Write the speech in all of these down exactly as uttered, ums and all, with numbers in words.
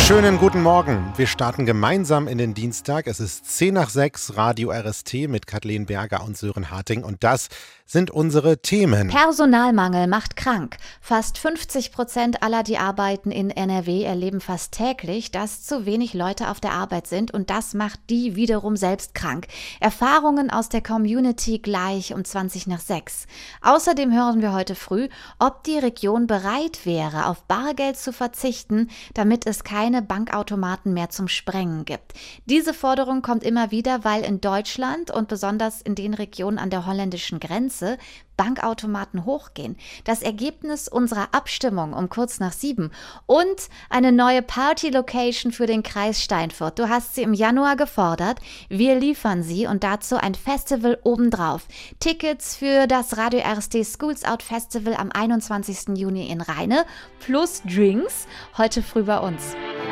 Schönen guten Morgen. Wir starten gemeinsam in den Dienstag. Es ist zehn nach sechs, Radio R S T mit Kathleen Berger und Sören Harting. Und das sind unsere Themen. Personalmangel macht krank. Fast fünfzig Prozent aller, die arbeiten in N R W, erleben fast täglich, dass zu wenig Leute auf der Arbeit sind. Und das macht die wiederum selbst krank. Erfahrungen aus der Community gleich um zwanzig nach sechs. Außerdem hören wir heute früh, ob die Region bereit wäre, auf Bargeld zu verzichten, damit es keine Bankautomaten mehr zum Sprengen gibt. Diese Forderung kommt immer wieder, weil in Deutschland und besonders in den Regionen an der holländischen Grenze Bankautomaten hochgehen. Das Ergebnis unserer Abstimmung um kurz nach sieben und eine neue Party-Location für den Kreis Steinfurt. Du hast sie im Januar gefordert. Wir liefern sie und dazu ein Festival obendrauf. Tickets für das Radio R S T Schools Out Festival am einundzwanzigsten Juni in Rheine plus Drinks heute früh bei uns.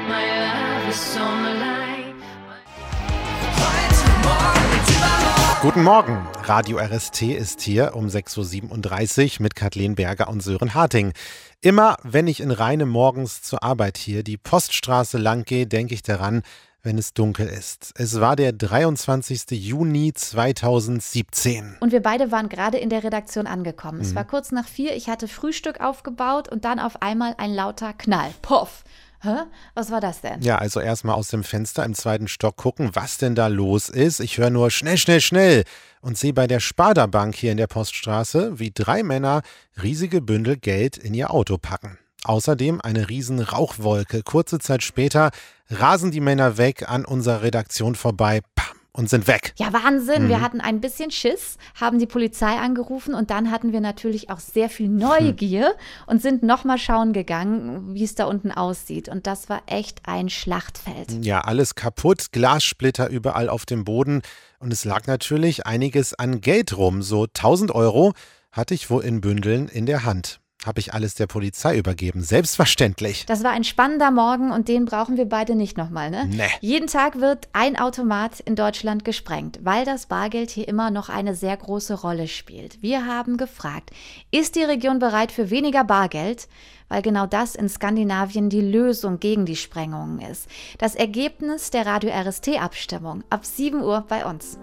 Guten Morgen. Radio R S T ist hier um sechs Uhr siebenunddreißig mit Kathleen Berger und Sören Harting. Immer, wenn ich in Rheine morgens zur Arbeit hier die Poststraße lang gehe, denke ich daran, wenn es dunkel ist. Es war der dreiundzwanzigsten Juni zweitausendsiebzehn. Und wir beide waren gerade in der Redaktion angekommen. Mhm. Es war kurz nach vier, ich hatte Frühstück aufgebaut und dann auf einmal ein lauter Knall. Puff! Hä? Was war das denn? Ja, also erstmal aus dem Fenster im zweiten Stock gucken, was denn da los ist. Ich höre nur schnell, schnell, schnell und sehe bei der Sparda Bank hier in der Poststraße, wie drei Männer riesige Bündel Geld in ihr Auto packen. Außerdem eine riesen Rauchwolke. Kurze Zeit später rasen die Männer weg an unserer Redaktion vorbei. Pam. Und sind weg. Ja, Wahnsinn. Mhm. Wir hatten ein bisschen Schiss, haben die Polizei angerufen und dann hatten wir natürlich auch sehr viel Neugier hm. und sind nochmal schauen gegangen, wie es da unten aussieht. Und das war echt ein Schlachtfeld. Ja, alles kaputt, Glassplitter überall auf dem Boden und es lag natürlich einiges an Geld rum. So tausend Euro hatte ich wohl in Bündeln in der Hand. Habe ich alles der Polizei übergeben. Selbstverständlich. Das war ein spannender Morgen und den brauchen wir beide nicht nochmal, ne? Nee. Jeden Tag wird ein Automat in Deutschland gesprengt, weil das Bargeld hier immer noch eine sehr große Rolle spielt. Wir haben gefragt, ist die Region bereit für weniger Bargeld? Weil genau das in Skandinavien die Lösung gegen die Sprengungen ist. Das Ergebnis der Radio R S T-Abstimmung ab sieben Uhr bei uns.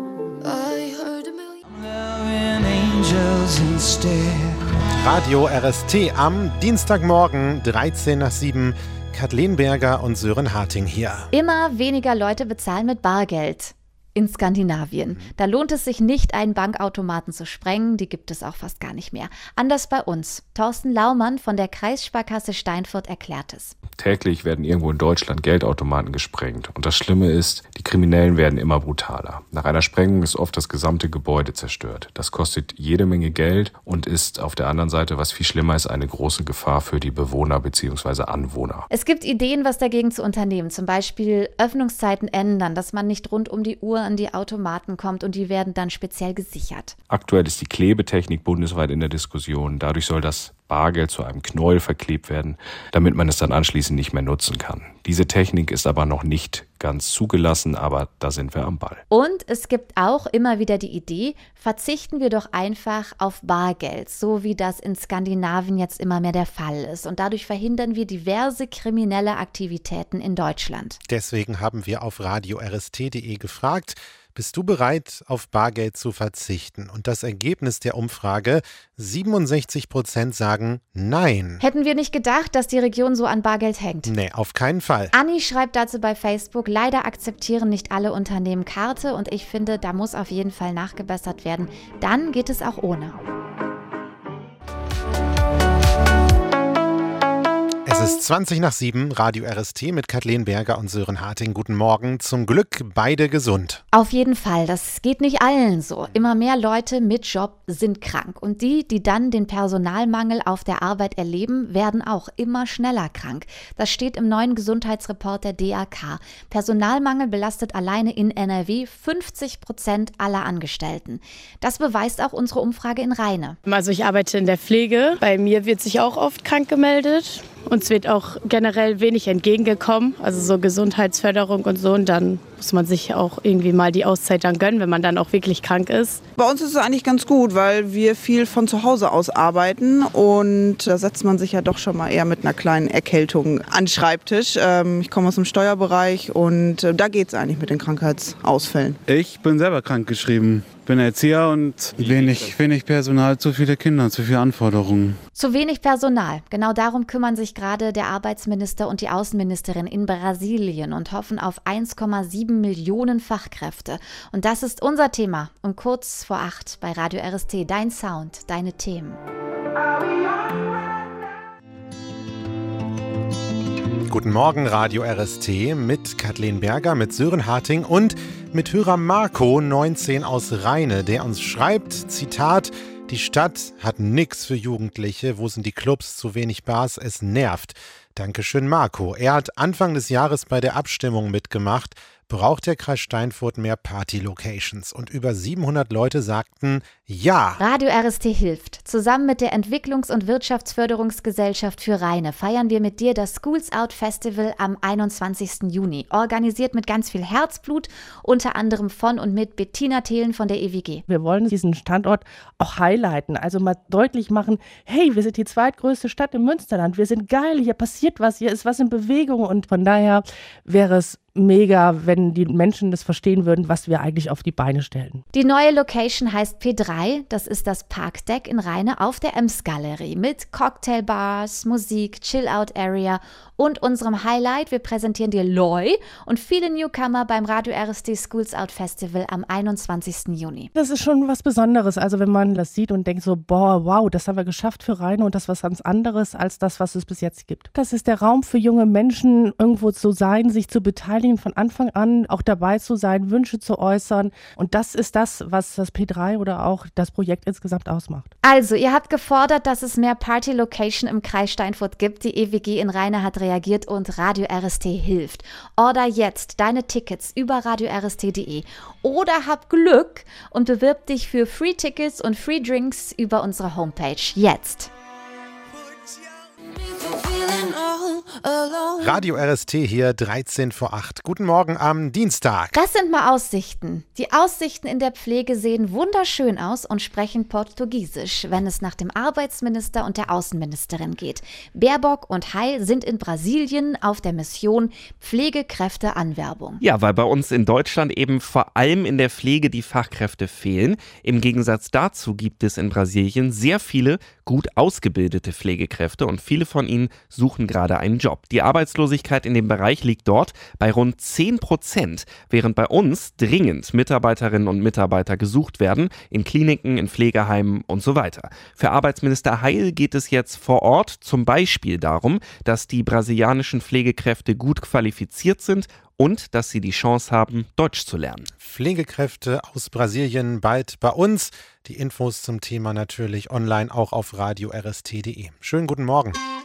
Radio R S T am Dienstagmorgen, dreizehn nach sieben. Kathleen Berger und Sören Harting hier. Immer weniger Leute bezahlen mit Bargeld in Skandinavien. Da lohnt es sich nicht, einen Bankautomaten zu sprengen. Die gibt es auch fast gar nicht mehr. Anders bei uns. Thorsten Laumann von der Kreissparkasse Steinfurt erklärt es. Täglich werden irgendwo in Deutschland Geldautomaten gesprengt. Und das Schlimme ist, die Kriminellen werden immer brutaler. Nach einer Sprengung ist oft das gesamte Gebäude zerstört. Das kostet jede Menge Geld und ist auf der anderen Seite, was viel schlimmer ist, eine große Gefahr für die Bewohner bzw. Anwohner. Es gibt Ideen, was dagegen zu unternehmen. Zum Beispiel Öffnungszeiten ändern, dass man nicht rund um die Uhr an die Automaten kommt und die werden dann speziell gesichert. Aktuell ist die Klebetechnik bundesweit in der Diskussion. Dadurch soll das Bargeld zu einem Knäuel verklebt werden, damit man es dann anschließend nicht mehr nutzen kann. Diese Technik ist aber noch nicht ganz zugelassen, aber da sind wir am Ball. Und es gibt auch immer wieder die Idee, verzichten wir doch einfach auf Bargeld, so wie das in Skandinavien jetzt immer mehr der Fall ist. Und dadurch verhindern wir diverse kriminelle Aktivitäten in Deutschland. Deswegen haben wir auf radio r s t punkt d e gefragt, bist du bereit, auf Bargeld zu verzichten? Und das Ergebnis der Umfrage, siebenundsechzig Prozent sagen Nein. Hätten wir nicht gedacht, dass die Region so an Bargeld hängt? Nee, auf keinen Fall. Anni schreibt dazu bei Facebook, leider akzeptieren nicht alle Unternehmen Karte und ich finde, da muss auf jeden Fall nachgebessert werden. Dann geht es auch ohne. Es ist zwanzig nach sieben, Radio R S T mit Kathleen Berger und Sören Harting. Guten Morgen. Zum Glück beide gesund. Auf jeden Fall. Das geht nicht allen so. Immer mehr Leute mit Job sind krank. Und die, die dann den Personalmangel auf der Arbeit erleben, werden auch immer schneller krank. Das steht im neuen Gesundheitsreport der D A K. Personalmangel belastet alleine in N R W fünfzig Prozent aller Angestellten. Das beweist auch unsere Umfrage in Rheine. Also ich arbeite in der Pflege. Bei mir wird sich auch oft krank gemeldet. Uns wird auch generell wenig entgegengekommen, also so Gesundheitsförderung und so. Und dann muss man sich auch irgendwie mal die Auszeit dann gönnen, wenn man dann auch wirklich krank ist. Bei uns ist es eigentlich ganz gut, weil wir viel von zu Hause aus arbeiten und da setzt man sich ja doch schon mal eher mit einer kleinen Erkältung an den Schreibtisch. Ähm, ich komme aus dem Steuerbereich und äh, da geht es eigentlich mit den Krankheitsausfällen. Ich bin selber krankgeschrieben. Bin Erzieher und wenig, wenig Personal, zu viele Kinder, zu viele Anforderungen. Zu wenig Personal. Genau darum kümmern sich gerade der Arbeitsminister und die Außenministerin in Brasilien und hoffen auf eins Komma sieben Millionen Fachkräfte. Und das ist unser Thema um kurz vor acht bei Radio R S T. Dein Sound, deine Themen. Guten Morgen, Radio R S T mit Kathleen Berger, mit Sören Harting und mit Hörer Marco, neunzehn aus Rheine, der uns schreibt, Zitat, die Stadt hat nix für Jugendliche, wo sind die Clubs, zu wenig Bars, es nervt. Dankeschön, Marco. Er hat Anfang des Jahres bei der Abstimmung mitgemacht, braucht der Kreis Steinfurt mehr Party-Locations. Und über siebenhundert Leute sagten ja. Radio R S T hilft. Zusammen mit der Entwicklungs- und Wirtschaftsförderungsgesellschaft für Rheine feiern wir mit dir das Schools Out Festival am einundzwanzigsten Juni. Organisiert mit ganz viel Herzblut, unter anderem von und mit Bettina Thelen von der E W G. Wir wollen diesen Standort auch highlighten, also mal deutlich machen, hey, wir sind die zweitgrößte Stadt im Münsterland, wir sind geil, hier passiert was, hier ist was in Bewegung und von daher wäre es mega, wenn die Menschen das verstehen würden, was wir eigentlich auf die Beine stellen. Die neue Location heißt P drei, das ist das Parkdeck in Rheine auf der Ems-Galerie mit Cocktailbars, Musik, Chill-Out-Area und unserem Highlight, wir präsentieren dir Loi und viele Newcomer beim Radio R S T Schools Out Festival am einundzwanzigsten Juni. Das ist schon was Besonderes, also wenn man das sieht und denkt so, boah, wow, das haben wir geschafft für Rheine und das ist was ganz anderes als das, was es bis jetzt gibt. Das ist der Raum für junge Menschen, irgendwo zu sein, sich zu beteiligen, von Anfang an auch dabei zu sein, Wünsche zu äußern. Und das ist das, was das P drei oder auch das Projekt insgesamt ausmacht. Also, ihr habt gefordert, dass es mehr Party-Location im Kreis Steinfurt gibt. Die E W G in Rheine hat reagiert und Radio R S T hilft. Order jetzt deine Tickets über radio r s t punkt d e oder hab Glück und bewirb dich für Free-Tickets und Free-Drinks über unsere Homepage. Jetzt! Radio R S T hier, dreizehn vor acht. Guten Morgen am Dienstag. Das sind mal Aussichten. Die Aussichten in der Pflege sehen wunderschön aus und sprechen Portugiesisch, wenn es nach dem Arbeitsminister und der Außenministerin geht. Baerbock und Heil sind in Brasilien auf der Mission Pflegekräfteanwerbung. Ja, weil bei uns in Deutschland eben vor allem in der Pflege die Fachkräfte fehlen. Im Gegensatz dazu gibt es in Brasilien sehr viele gut ausgebildete Pflegekräfte und viele von ihnen suchen gerade einen Job. Die Arbeitslosigkeit in dem Bereich liegt dort bei rund zehn Prozent, während bei uns dringend Mitarbeiterinnen und Mitarbeiter gesucht werden, in Kliniken, in Pflegeheimen und so weiter. Für Arbeitsminister Heil geht es jetzt vor Ort zum Beispiel darum, dass die brasilianischen Pflegekräfte gut qualifiziert sind und dass sie die Chance haben, Deutsch zu lernen. Pflegekräfte aus Brasilien bald bei uns. Die Infos zum Thema natürlich online auch auf radio r s t punkt d e. Schönen guten Morgen.